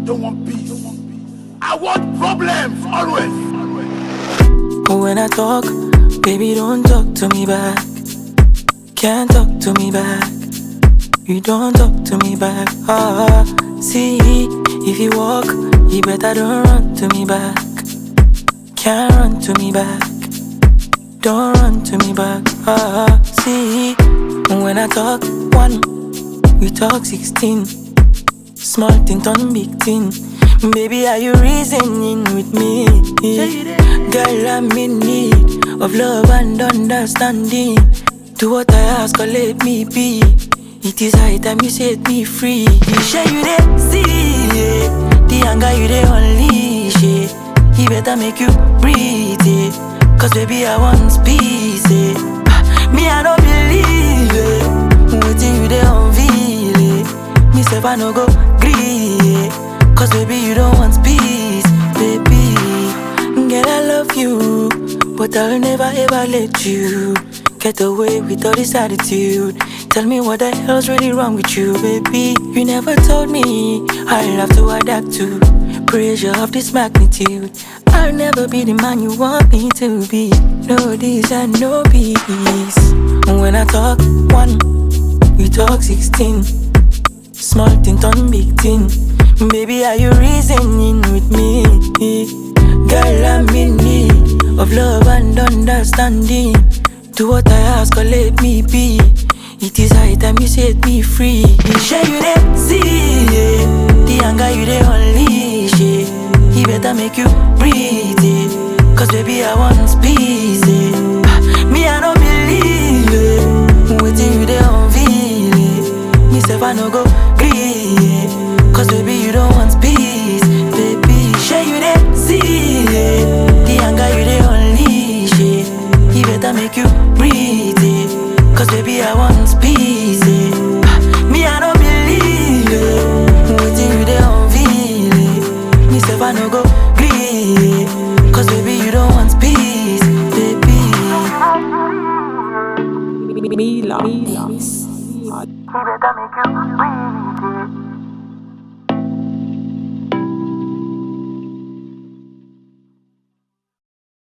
don't want peace. I want problems always. When I talk, baby, don't talk to me back. Can't talk to me back. You don't talk to me back. See, if you walk, you better don't run to me back. Can't run to me back. Don't run to me back. See, when I talk one, you talk 16. Small thing turn big thing. Baby, are you reasoning with me? Girl, I'm in need of love and understanding. Do what I ask or let me be. It is high time you set me free. You sure you dey see, the anger you dey unleash, he better make you breathe, cause baby I want peace, Me I don't believe it. Waiting you dey unveil it. Me say I no go gree, cause baby you don't want peace, baby. Girl I love you, but I'll never ever let you get away with all this attitude. Tell me what the hell's really wrong with you, baby. You never told me I'll have to adapt to pressure of this magnitude. I'll never be the man you want me to be. No this and no peace. When I talk one, you talk 16. Small thing turn big thing. Baby, are you reasoning with me? Girl, I'm in need of love and understanding. Do what I ask or let me be. It is high time you set me free. You sure you dey see, the anger you dey unleash, he better make you breathe, cause baby I want peace, Me I don't believe it. Waiting you dey unveil it. Me say I no go gree, cause baby you don't want peace, baby. Sure you dey see, the anger you dey unleash, he better make you breathe, cause baby I want peace, Me I don't believe it. Waiting you dey unveil it. Me say I no go gree, cause baby you don't want peace, baby. Me love. He better make you breathe,